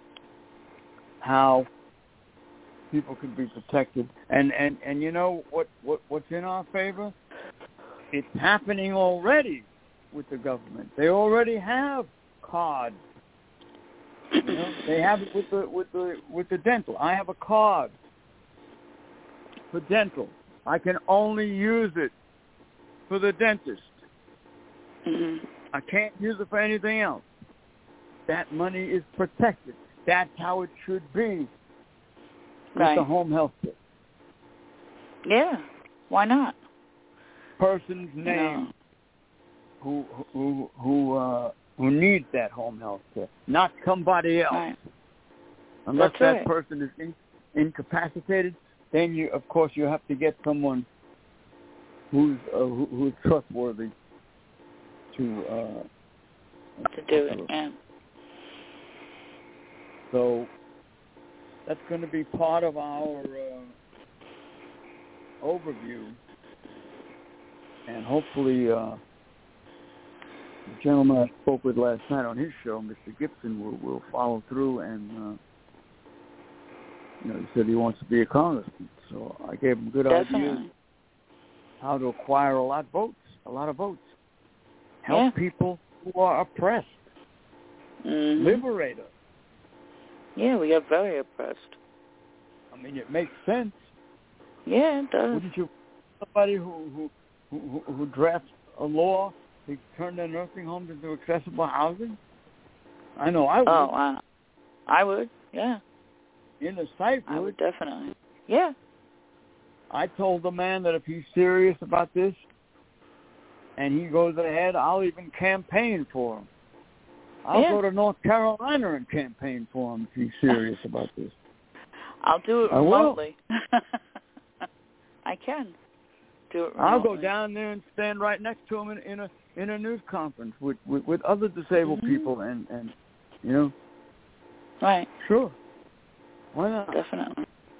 How people can be protected, and and and you know what what what's in our favor? It's happening already with the government. They already have cards. You know, they have it with the with the with the dental. I have a card for dental. I can only use it for the dentist. Mm-hmm. I can't use it for anything else. That money is protected. That's how it should be with Right. the home health care. Yeah. Why not? Person's name No. who who who uh, who needs that home health care, not somebody else. Right. Unless That's that right. person is in, incapacitated, then you, of course, you have to get someone who's uh, who, who's trustworthy to uh, To do it, yeah. So that's going to be part of our uh, overview, and hopefully uh, the gentleman I spoke with last night on his show, Mister Gibson, will, will follow through, and uh, you know, he said he wants to be a congressman. So I gave him good Definitely. ideas how to acquire a lot of votes, a lot of votes, help Yeah. people who are oppressed, Mm-hmm. liberate us. Yeah, we got very oppressed. I mean, it makes sense. Yeah, it does. Wouldn't you? Somebody who who who, who drafts a law to turn their nursing homes into accessible housing? I know I would. Oh, wow. I would, yeah. In the site I would. would definitely. Yeah. I told the man that if he's serious about this and he goes ahead, I'll even campaign for him. I'll Yeah. go to North Carolina and campaign for him if he's serious about this. I'll do it I will. remotely. I can do it remotely. I'll go down there and stand right next to him in, in a in a news conference with, with, with other disabled Mm-hmm. people and, and, you know, Right. sure. Why not? Definitely.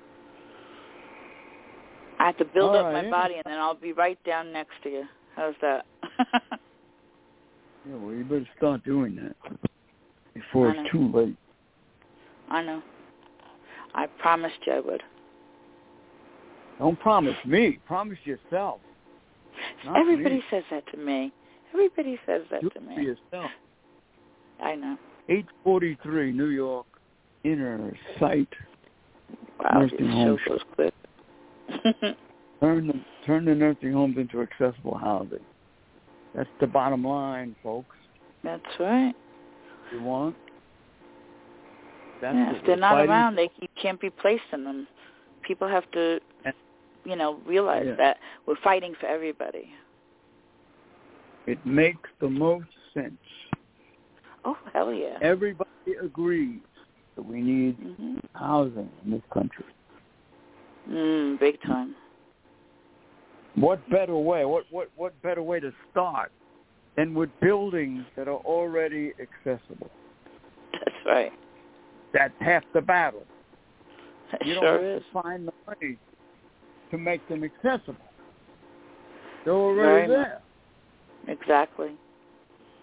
I have to build All up right, my yeah. body, and then I'll be right down next to you. How's that? Yeah, well, you better start doing that before I know. it's too late. I know. I promised you I would. Don't promise me. Promise yourself. Not Everybody me. says that to me. Everybody says that Do to it for me. yourself. I know. eight forty-three New York Inner Sight. Wow, Nursing this home. show goes quick. Turn the, turn the nursing homes into accessible housing. That's the bottom line, folks. That's right. You want? That's Yeah, what if they're we're not fighting around, they you can't be placed in them. People have to, you know, realize Yeah. that we're fighting for everybody. It makes the most sense. Oh, hell yeah. Everybody agrees that we need Mm-hmm. housing in this country. Mm, big time. What better way? What what what better way to start than with buildings that are already accessible? That's right. That's half the battle. It You don't sure have is. to find the money to make them accessible. They're already Very there. much. Exactly.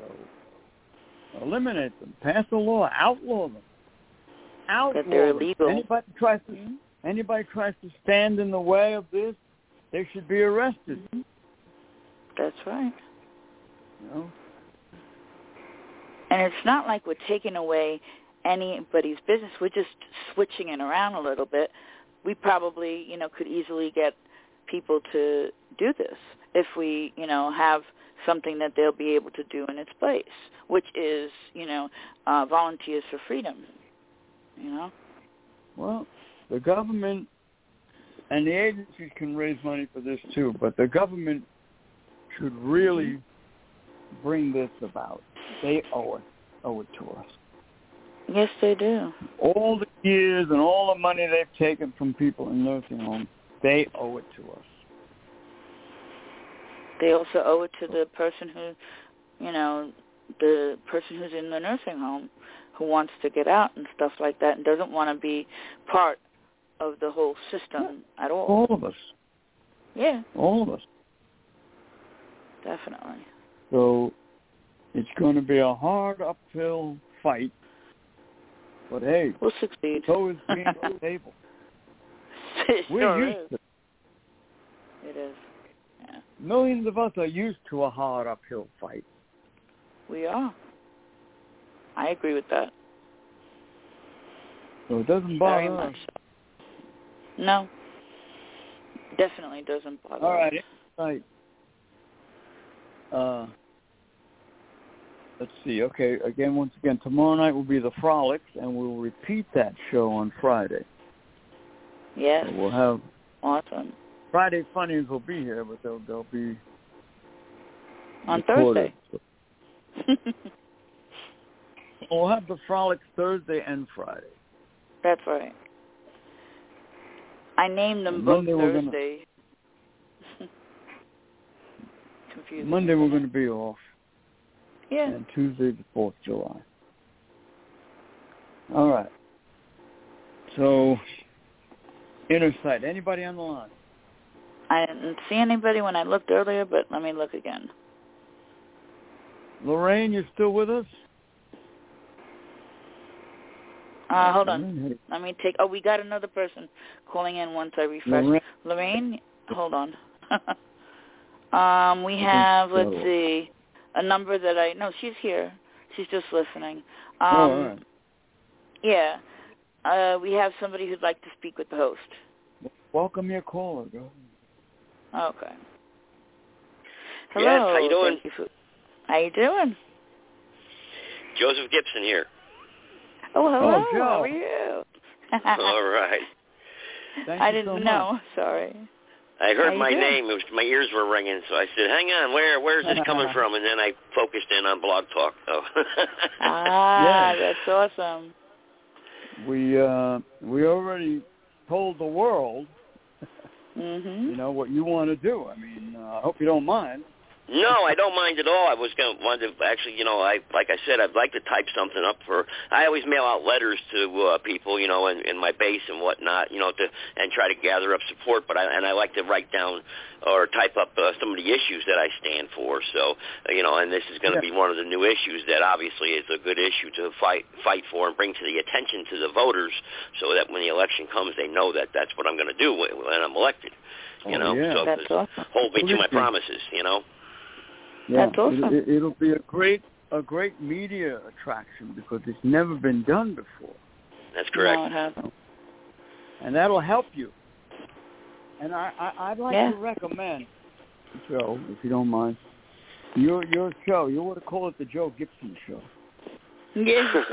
So eliminate them. Pass a law. Outlaw them. Outlaw That they're them. illegal. Anybody tries to Mm-hmm. anybody tries to stand in the way of this, they should be arrested. Mm-hmm. That's right. You know? And it's not like we're taking away anybody's business. We're just switching it around a little bit. We probably, you know, could easily get people to do this if we, you know, have something that they'll be able to do in its place, which is, you know, uh, Volunteers for Freedom, you know? Well, the government and the agencies can raise money for this too, but the government should really bring this about. They owe it, owe it to us. Yes, they do. All the years and all the money they've taken from people in nursing homes, they owe it to us. They also owe it to the person who, you know, the person who's in the nursing home who wants to get out and stuff like that and doesn't want to be part of the whole system at all. All of us. Yeah. All of us. Definitely. So it's going to be a hard uphill fight, but hey, we'll succeed. So is being on the table. It We're sure used is. to it. It is. Yeah. Millions of us are used to a hard uphill fight. We are. I agree with that. So it doesn't bother Very us. much so. No. Definitely doesn't bother All right. us. Right. Uh, let's see. Okay, again, once again, tomorrow night will be the Frolics, and we'll repeat that show on Friday. Yes. So we'll have awesome. Friday Funnies will be here, but they'll they'll be on recorded. Thursday. We'll have the Frolics Thursday and Friday. That's right. I named them And both Monday we're Thursday. Gonna, Confusing. Monday we're going to be off. Yeah. And Tuesday the fourth of July. All right. So, Inner Sight. Anybody on the line? I didn't see anybody when I looked earlier, but let me look again. Lorraine, you still with us? Uh, hold on. Let me take... Oh, we got another person calling in once I refresh. Lorraine, Lorraine hold on. um, we have, let's see, a number that I... No, she's here. She's just listening. Um, oh, all right. Yeah. Uh, we have somebody who'd like to speak with the host. Welcome your caller. Go ahead. Okay. Hello. Yes, how you doing? Thank you for, how you doing? Joseph Gibson here. Oh, hello. Oh, Joe. How are you? All right. Thank I you didn't so much. know. Sorry. I heard How my you doing? name. It was, my ears were ringing, so I said, hang on, where where's this coming from? And then I focused in on Blog Talk. Oh. Ah, Yes. that's awesome. We uh, we already told the world, Mhm. you know, what you want to do. I mean, uh, I hope you don't mind. No, I don't mind at all. I was going to want to actually, you know, I like I said, I'd like to type something up for. I always mail out letters to uh, people, you know, in, in my base and whatnot, you know, to and try to gather up support. But I and I like to write down or type up uh, some of the issues that I stand for. So, uh, you know, and this is going to Yeah. be one of the new issues that obviously is a good issue to fight fight for and bring to the attention to the voters, so that when the election comes, they know that that's what I'm going to do when I'm elected. You Oh, know, yeah. so That's awesome. hold me to my Listen. promises. You know. Yeah, That's awesome. It, it, it'll be a great a great media attraction because it's never been done before, That's correct. No, it hasn't. and that'll help you. And I, I I'd like Yeah. to recommend, Joe, if you don't mind, your your show. You ought to call it the Joe Gibson Show. Yes.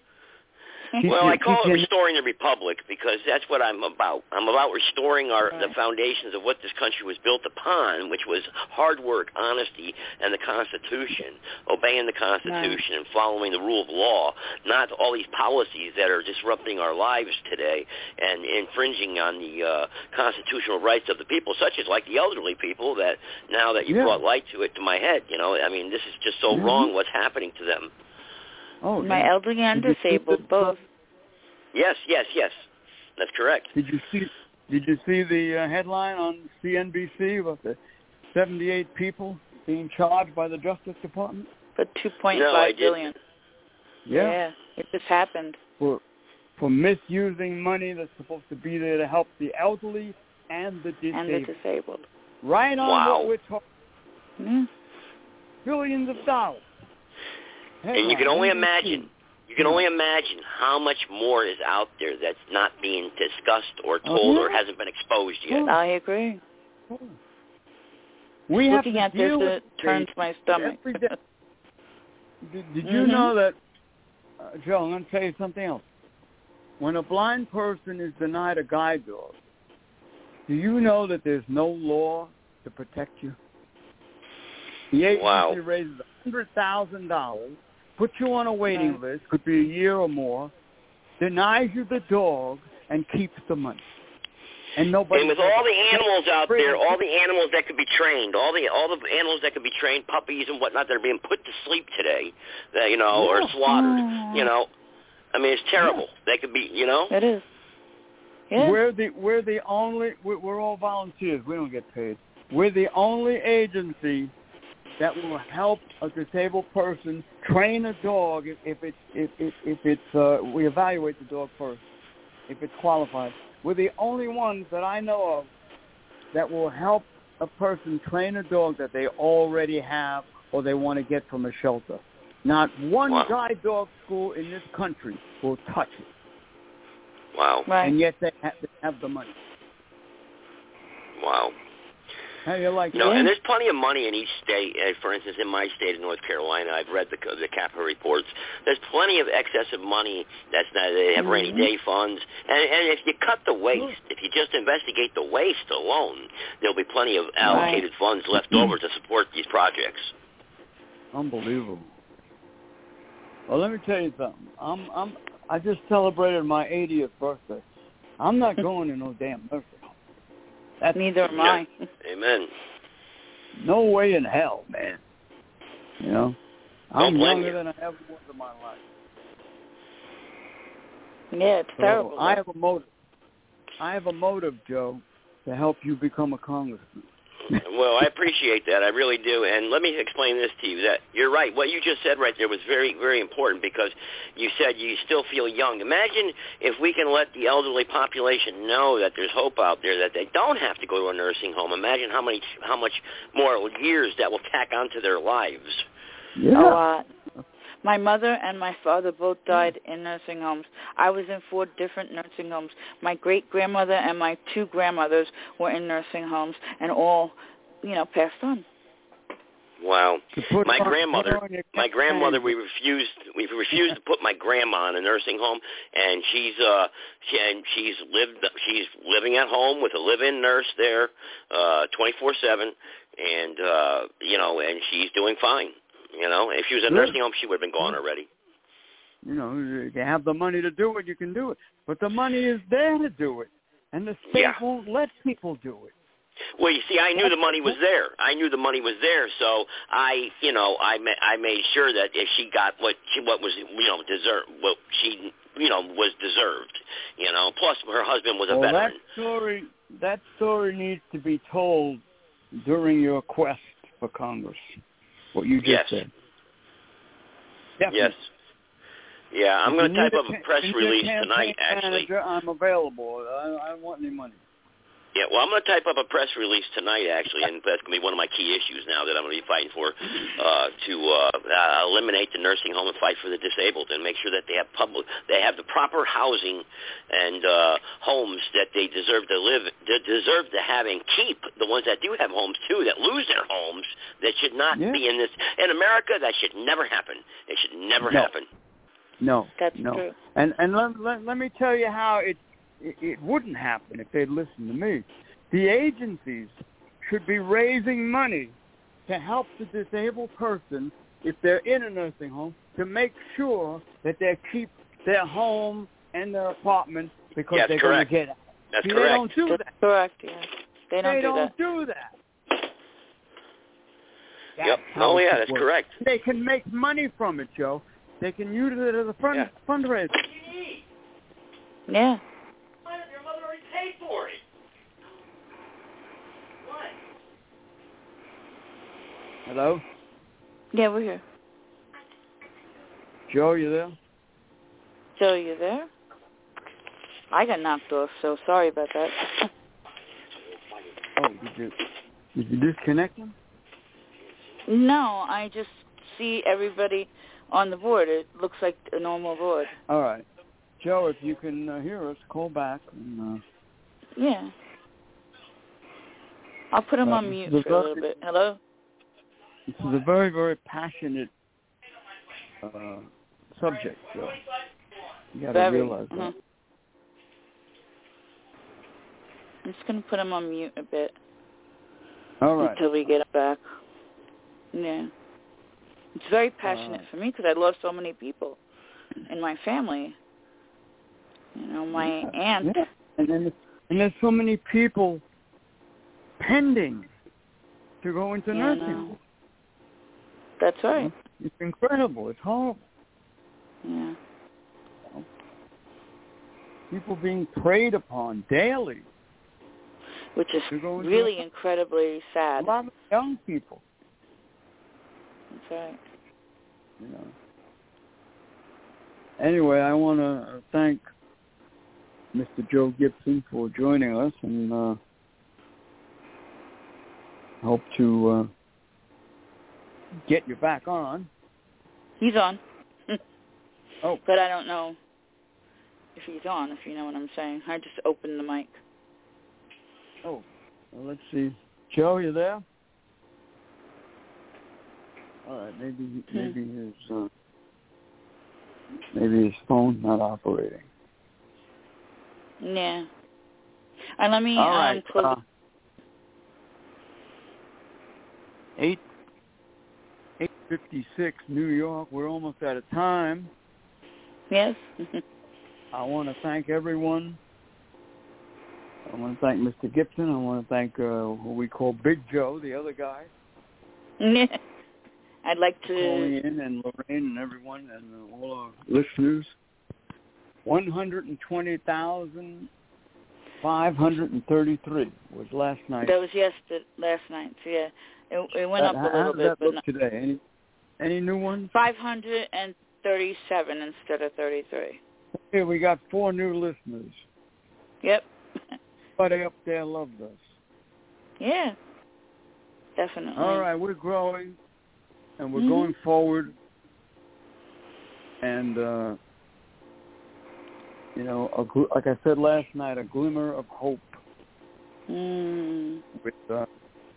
Well, I call it Restoring the Republic because that's what I'm about. I'm about restoring our the foundations of what this country was built upon, which was hard work, honesty, and the Constitution, obeying the Constitution and following the rule of law, not all these policies that are disrupting our lives today and infringing on the uh, constitutional rights of the people, such as like the elderly people that now that you Yeah. brought light to it to my head, you know, I mean, this is just so Mhm. wrong what's happening to them. Oh, My yeah. elderly and Did you see disabled, the- both. Yes, yes, yes. That's correct. Did you see? Did you see the uh, headline on C N B C about the seventy-eight people being charged by the Justice Department? For two point no, five billion. Yeah. yeah, it just happened. For for misusing money that's supposed to be there to help the elderly and the disabled. And the disabled. Right on Wow. what we're talking. Mm. Billions of dollars. And you can only imagine, you can only imagine how much more is out there that's not being discussed or told oh, yeah. or hasn't been exposed yet. I agree. We have Looking to at this, deal with it turns my stomach. every day. Did, did you mm-hmm. know that, uh, Joe, I'm going to tell you something else. When a blind person is denied a guide dog, do you know that there's no law to protect you? The agency Wow. raises one hundred thousand dollars, puts you on a waiting right. list, could be a year or more, denies you the dog, and keeps the money. And nobody. And with all the animals out there, all the animals that could be trained, all the all the animals that could be trained, puppies and whatnot, that are being put to sleep today, that, you know, yeah. or slaughtered, Mm. you know, I mean, it's terrible. Yeah. They could be, you know. It is. Yeah. We're the we're the only we're, we're all volunteers. We don't get paid. We're the only agency that will help a disabled person train a dog if, if it's if if, if it's uh, we evaluate the dog first if it's qualified. We're the only ones that I know of that will help a person train a dog that they already have or they want to get from a shelter. Not one wow. guide dog school in this country will touch it. Wow. Right. And yet they have, they have the money. Wow. How do you like No, that? and there's plenty of money in each state. Uh, for instance, in my state of North Carolina, I've read the the CAPA reports. There's plenty of excessive money that's not. They have mm-hmm. rainy day funds, and and if you cut the waste, if you just investigate the waste alone, there'll be plenty of allocated right. funds left over to support these projects. Unbelievable. Well, let me tell you something. I'm I'm I just celebrated my eightieth birthday. I'm not going to no damn nursing home. That's Neither am I. Amen. No way in hell, man. You know, I'm Don't blame younger you. than I ever was in my life. Yeah, it's So terrible. I have a motive. I have a motive, Joe, to help you become a congressman. Well, I appreciate that. I really do. And let me explain this to you. That you're right. What you just said right there was very, very important because you said you still feel young. Imagine if we can let the elderly population know that there's hope out there, that they don't have to go to a nursing home. Imagine how many, how much more years that will tack onto their lives. Yeah. A lot. My mother and my father both died in nursing homes. I was in four different nursing homes. My great-grandmother and my two grandmothers were in nursing homes and all, you know, passed on. Wow. My on, grandmother, my grandmother, we refused, we refused to put my grandma in a nursing home, and she's, uh, she, and she's lived, she's living at home with a live-in nurse there, uh, twenty-four seven, and, uh, you know, and she's doing fine. You know, if she was in a nursing home, she would have been gone already. You know, you have the money to do it, you can do it. But the money is there to do it, and the state Yeah. won't let people do it. Well, you see, I knew the money was there. I knew the money was there, so I, you know, I ma- I made sure that if she got what she what was, you know, deserved, what she, you know, was deserved, you know. Plus, her husband was a well, veteran. that story, that story needs to be told during your quest for Congress. What you just Yes. said. Definitely. Yes. Yeah, I'm If going you to type need up a ca- press need a release campaign tonight, actually. Manager, I'm available. I, I don't want any money. Yeah, well, I'm going to type up a press release tonight, actually, and that's going to be one of my key issues now that I'm going to be fighting for, uh, to uh, uh, eliminate the nursing home and fight for the disabled and make sure that they have public, they have the proper housing and uh, homes that they deserve to live, de- deserve to have and keep. The ones that do have homes too, that lose their homes, that should not Yeah. be in this. In America, that should never happen. It should never No. happen. No, That's no. true. And and let, let, let me tell you how it, it it wouldn't happen if they'd listen to me. The agencies should be raising money to help the disabled person, if they're in a nursing home, to make sure that they keep their home and their apartment because That's they're going to correct. get out. That's See, correct. They don't do That's that. correct, yeah. They don't They do don't that. do that. That's Yep. how Oh, it yeah, should that's work. correct. They can make money from it, Joe. They can use it as a fund, Yeah. fundraiser. Yeah. Your mother already paid for it. What? Hello? Yeah, we're here. Joe, you there? Joe, you there? I got knocked off, so sorry about that. Oh, did you, did you disconnect him? No, I just see everybody on the board. It looks like a normal board. All right. Joe, if you can uh, hear us, call back. And, uh, yeah. I'll put him uh, on mute for a little bit. Hello? This is a very, very passionate uh, subject, Joe. You got to realize that. Uh-huh. I'm just going to put him on mute a bit. All right. Until we get him back. Yeah. It's very passionate uh, for me because I lost so many people in my family. You know, my yeah, aunt. Yeah. And then, and there's so many people pending to go into yeah, nursing. No. That's right. It's incredible. It's horrible. Yeah. People being preyed upon daily. Which is really incredibly sad. A lot of young people. That's right. You know. Anyway, I want to thank Mister Joe Gibson for joining us, and uh, hope to uh, get you back on. He's on. Oh. But I don't know if he's on, if you know what I'm saying. I just opened the mic. Oh, well, let's see. Joe, you there? All right, maybe maybe hmm. his uh, maybe his phone's not operating. Yeah. And let me All right. um, close. Uh, eight eight fifty six, New York. We're almost out of time. Yes. I want to thank everyone. I want to thank Mister Gibson. I want to thank uh, who we call Big Joe, the other guy. I'd like to... Calling in, and Lorraine and everyone and all our listeners. one hundred twenty thousand five hundred thirty-three was last night. That was yesterday, last night, so yeah. It, it went that, up a little how bit. How does that look not, today? Any, any new ones? five hundred thirty-seven instead of thirty-three. Okay, we got four new listeners. Yep. Everybody up there loved us. Yeah, definitely. All right, we're growing, and we're mm-hmm. going forward. And, uh, you know, a gl- like I said last night, a glimmer of hope mm. with uh,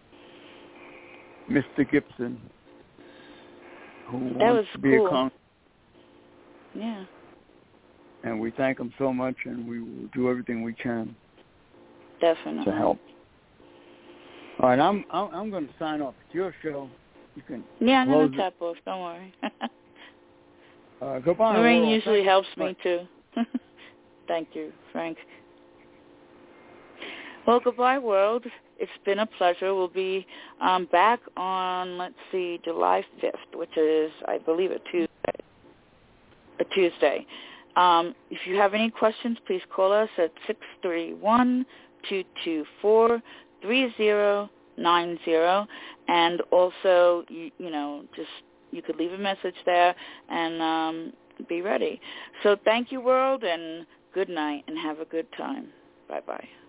Mister Gibson, who that wants was to be cool. a con- Yeah. And we thank him so much, and we will do everything we can. Definitely. To help. All right, I'm I'm, I'm going to sign off. It's your show. You can yeah, I'm going to tap off. Don't worry. uh, goodbye. Lorraine world. usually Thank helps you. me too. Thank you, Frank. Well, goodbye, world. It's been a pleasure. We'll be um, back on, let's see, July fifth, which is, I believe, a Tuesday. A Tuesday. Um, if you have any questions, please call us at six three one, two two four, three zero nine zero. And also, you, you know, just you could leave a message there and um, be ready. So thank you, world, and good night, and have a good time. Bye-bye.